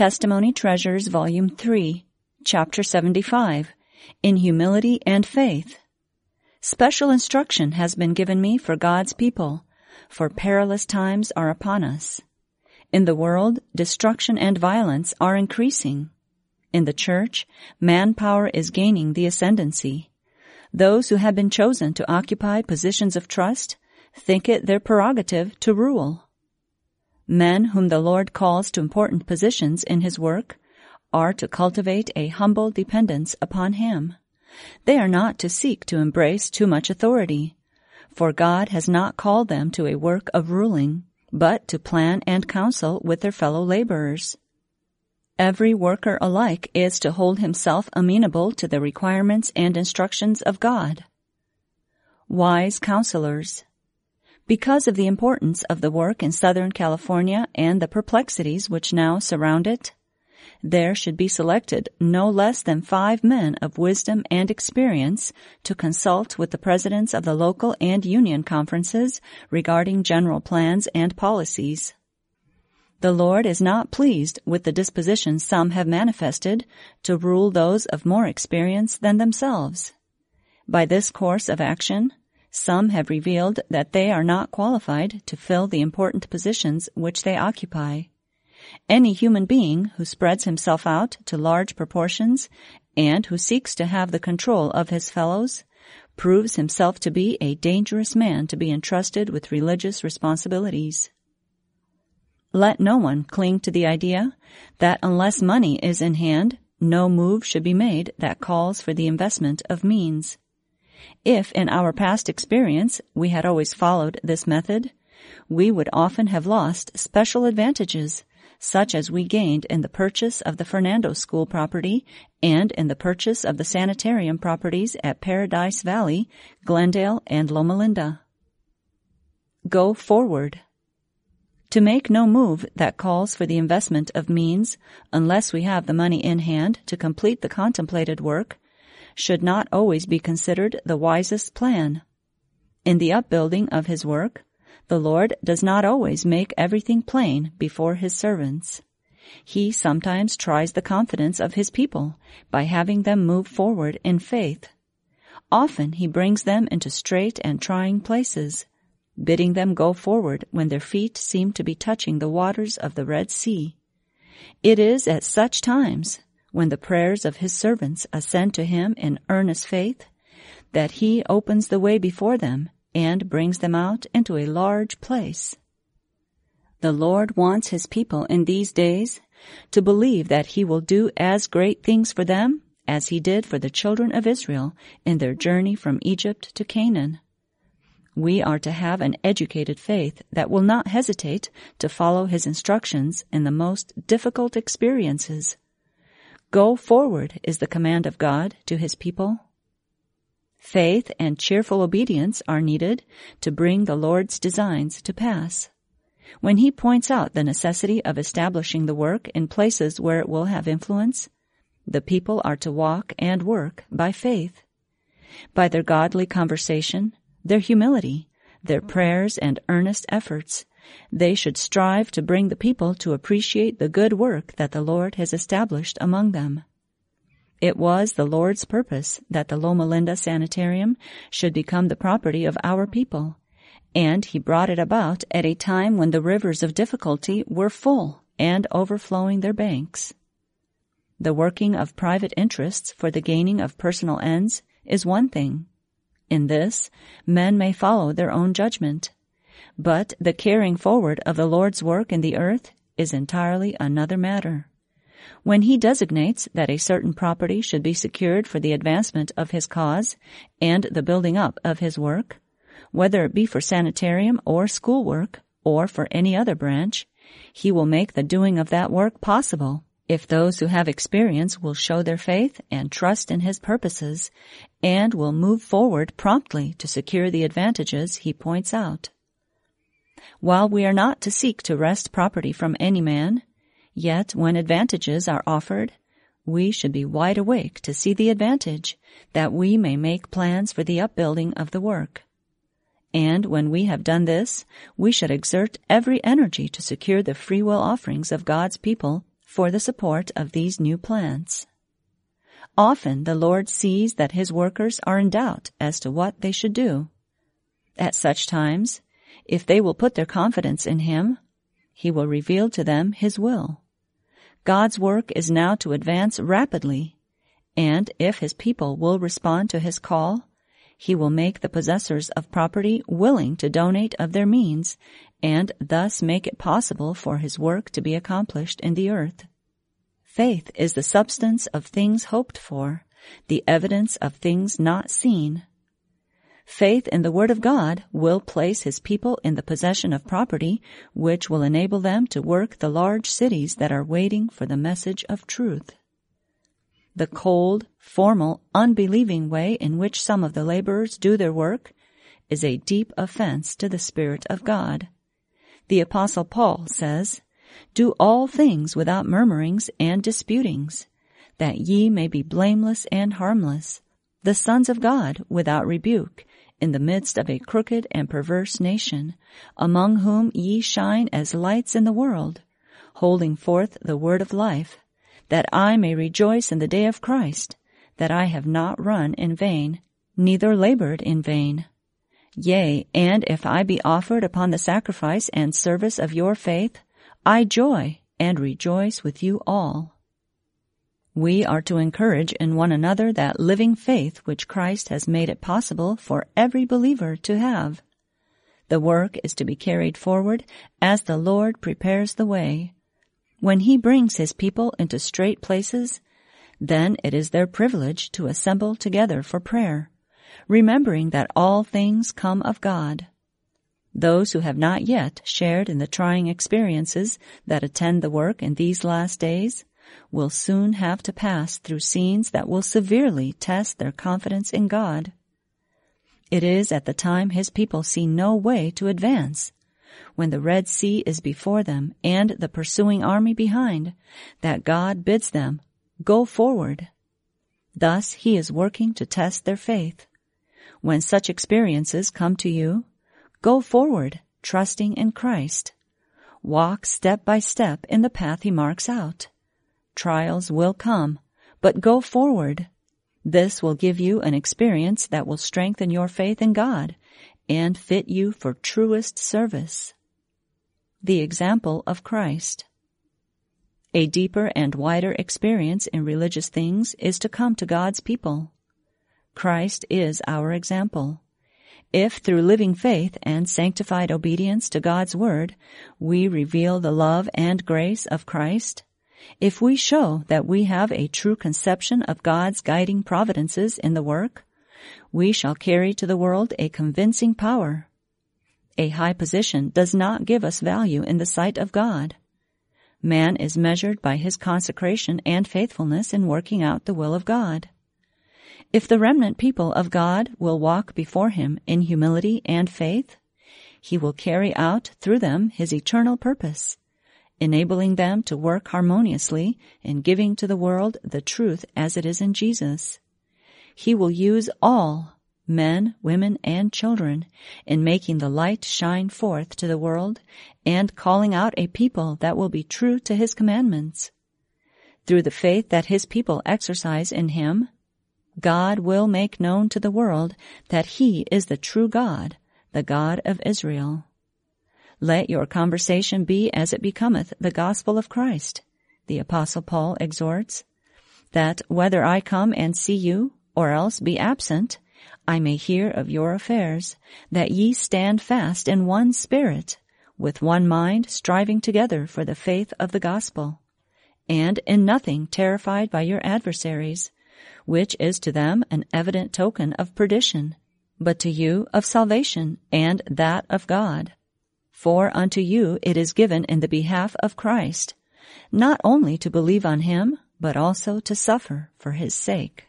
Testimony Treasures, Volume 3, Chapter 75, In Humility and Faith. Special instruction has been given me for God's people, for perilous times are upon us. In the world, destruction and violence are increasing. In the church, manpower is gaining the ascendancy. Those who have been chosen to occupy positions of trust think it their prerogative to rule. Men whom the Lord calls to important positions in His work are to cultivate a humble dependence upon Him. They are not to seek to embrace too much authority, for God has not called them to a work of ruling, but to plan and counsel with their fellow laborers. Every worker alike is to hold himself amenable to the requirements and instructions of God. Wise counselors. Because of the importance of the work in Southern California and the perplexities which now surround it, there should be selected no less than 5 men of wisdom and experience to consult with the presidents of the local and union conferences regarding general plans and policies. The Lord is not pleased with the disposition some have manifested to rule those of more experience than themselves. By this course of action, some have revealed that they are not qualified to fill the important positions which they occupy. Any human being who spreads himself out to large proportions and who seeks to have the control of his fellows proves himself to be a dangerous man to be entrusted with religious responsibilities. Let no one cling to the idea that unless money is in hand, no move should be made that calls for the investment of means. If in our past experience we had always followed this method, we would often have lost special advantages, such as we gained in the purchase of the Fernando School property and in the purchase of the sanitarium properties at Paradise Valley, Glendale, and Loma Linda. Go forward. To make no move that calls for the investment of means unless we have the money in hand to complete the contemplated work should not always be considered the wisest plan. In the upbuilding of His work, the Lord does not always make everything plain before His servants. He sometimes tries the confidence of His people by having them move forward in faith. Often He brings them into strait and trying places, bidding them go forward when their feet seem to be touching the waters of the Red Sea. It is at such times, when the prayers of His servants ascend to Him in earnest faith, that He opens the way before them and brings them out into a large place. The Lord wants His people in these days to believe that He will do as great things for them as He did for the children of Israel in their journey from Egypt to Canaan. We are to have an educated faith that will not hesitate to follow His instructions in the most difficult experiences. Go forward is the command of God to His people. Faith and cheerful obedience are needed to bring the Lord's designs to pass. When He points out the necessity of establishing the work in places where it will have influence, the people are to walk and work by faith. By their godly conversation, their humility, their prayers and earnest efforts, they should strive to bring the people to appreciate the good work that the Lord has established among them. It was the Lord's purpose that the Loma Linda Sanitarium should become the property of our people, and He brought it about at a time when the rivers of difficulty were full and overflowing their banks. The working of private interests for the gaining of personal ends is one thing. In this, men may follow their own judgment, but the carrying forward of the Lord's work in the earth is entirely another matter. When He designates that a certain property should be secured for the advancement of His cause and the building up of His work, whether it be for sanitarium or school work or for any other branch, He will make the doing of that work possible if those who have experience will show their faith and trust in His purposes and will move forward promptly to secure the advantages He points out. While we are not to seek to wrest property from any man, yet when advantages are offered, we should be wide awake to see the advantage, that we may make plans for the upbuilding of the work. And when we have done this, we should exert every energy to secure the free will offerings of God's people for the support of these new plants. Often the Lord sees that His workers are in doubt as to what they should do. At such times, if they will put their confidence in Him, He will reveal to them His will. God's work is now to advance rapidly, and if His people will respond to His call, He will make the possessors of property willing to donate of their means, and thus make it possible for His work to be accomplished in the earth. Faith is the substance of things hoped for, the evidence of things not seen. Faith in the Word of God will place His people in the possession of property which will enable them to work the large cities that are waiting for the message of truth. The cold, formal, unbelieving way in which some of the laborers do their work is a deep offense to the Spirit of God. The Apostle Paul says, "Do all things without murmurings and disputings, that ye may be blameless and harmless, the sons of God without rebuke, in the midst of a crooked and perverse nation, among whom ye shine as lights in the world, holding forth the word of life, that I may rejoice in the day of Christ, that I have not run in vain, neither labored in vain. Yea, and if I be offered upon the sacrifice and service of your faith, I joy and rejoice with you all." We are to encourage in one another that living faith which Christ has made it possible for every believer to have. The work is to be carried forward as the Lord prepares the way. When He brings His people into straight places, then it is their privilege to assemble together for prayer, remembering that all things come of God. Those who have not yet shared in the trying experiences that attend the work in these last days will soon have to pass through scenes that will severely test their confidence in God. It is at the time His people see no way to advance, when the Red Sea is before them and the pursuing army behind, that God bids them, "Go forward." Thus He is working to test their faith. When such experiences come to you, go forward, trusting in Christ. Walk step by step in the path He marks out. Trials will come, but go forward. This will give you an experience that will strengthen your faith in God and fit you for truest service. The example of Christ. A deeper and wider experience in religious things is to come to God's people. Christ is our example. If through living faith and sanctified obedience to God's Word we reveal the love and grace of Christ, if we show that we have a true conception of God's guiding providences in the work, we shall carry to the world a convincing power. A high position does not give us value in the sight of God. Man is measured by his consecration and faithfulness in working out the will of God. If the remnant people of God will walk before Him in humility and faith, He will carry out through them His eternal purpose, enabling them to work harmoniously in giving to the world the truth as it is in Jesus. He will use all, men, women, and children, in making the light shine forth to the world and calling out a people that will be true to His commandments. Through the faith that His people exercise in Him, God will make known to the world that He is the true God, the God of Israel. Let your conversation be as it becometh the gospel of Christ, the Apostle Paul exhorts, that whether I come and see you, or else be absent, I may hear of your affairs, that ye stand fast in one spirit, with one mind striving together for the faith of the gospel, and in nothing terrified by your adversaries, which is to them an evident token of perdition, but to you of salvation, and that of God. For unto you it is given in the behalf of Christ, not only to believe on Him, but also to suffer for His sake.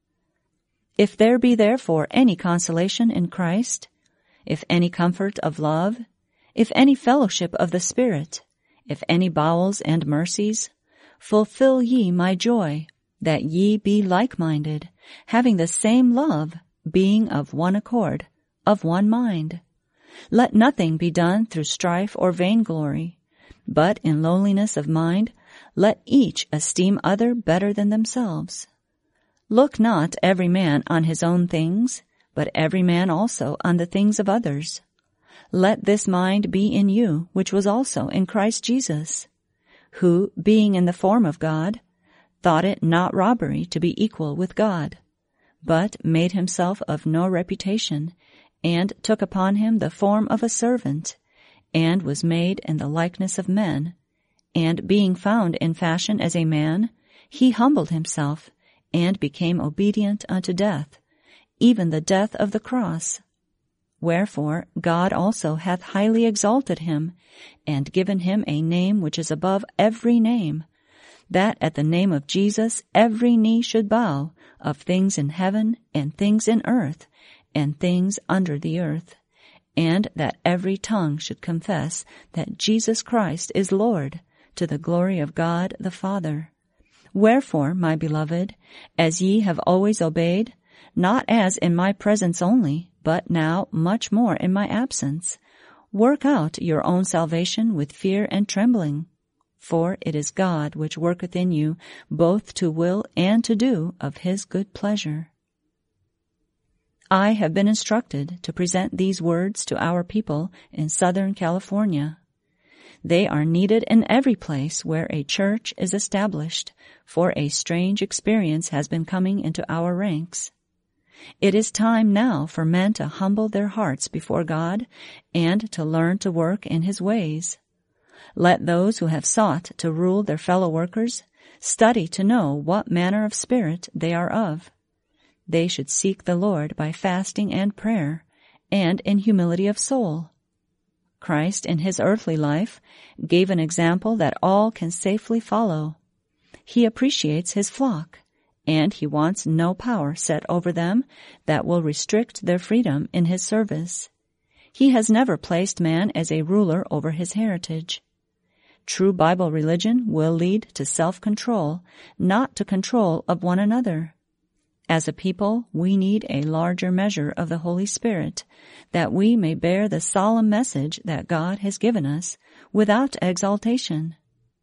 If there be therefore any consolation in Christ, if any comfort of love, if any fellowship of the Spirit, if any bowels and mercies, fulfill ye my joy, that ye be like-minded, having the same love, being of one accord, of one mind. Let nothing be done through strife or vainglory, but in lowliness of mind let each esteem other better than themselves. Look not every man on his own things, but every man also on the things of others. Let this mind be in you, which was also in Christ Jesus, who, being in the form of God, thought it not robbery to be equal with God, but made himself of no reputation, and took upon him the form of a servant, and was made in the likeness of men. And being found in fashion as a man, he humbled himself, and became obedient unto death, even the death of the cross. Wherefore God also hath highly exalted him, and given him a name which is above every name, that at the name of Jesus every knee should bow, of things in heaven, and things in earth, and things under the earth, and that every tongue should confess that Jesus Christ is Lord, to the glory of God the Father. Wherefore, my beloved, as ye have always obeyed, not as in my presence only, but now much more in my absence, work out your own salvation with fear and trembling. For it is God which worketh in you both to will and to do of his good pleasure. I have been instructed to present these words to our people in Southern California. They are needed in every place where a church is established, for a strange experience has been coming into our ranks. It is time now for men to humble their hearts before God and to learn to work in his ways. Let those who have sought to rule their fellow workers study to know what manner of spirit they are of. They should seek the Lord by fasting and prayer, and in humility of soul. Christ in his earthly life gave an example that all can safely follow. He appreciates his flock, and he wants no power set over them that will restrict their freedom in his service. He has never placed man as a ruler over his heritage. True Bible religion will lead to self-control, not to control of one another. As a people, we need a larger measure of the Holy Spirit, that we may bear the solemn message that God has given us without exaltation.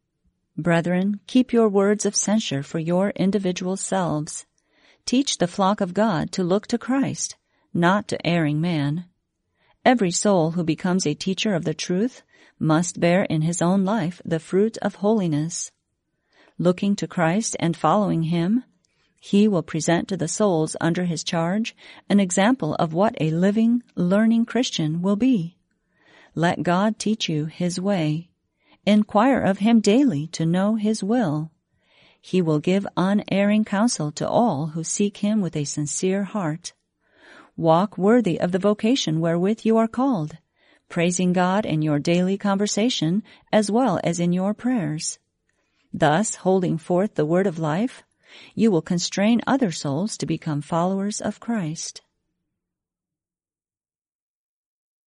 Brethren, keep your words of censure for your individual selves. Teach the flock of God to look to Christ, not to erring man. Every soul who becomes a teacher of the truth must bear in his own life the fruit of holiness. Looking to Christ and following him, he will present to the souls under his charge an example of what a living, learning Christian will be. Let God teach you his way. Inquire of him daily to know his will. He will give unerring counsel to all who seek him with a sincere heart. Walk worthy of the vocation wherewith you are called, praising God in your daily conversation as well as in your prayers. Thus, holding forth the word of life, you will constrain other souls to become followers of Christ.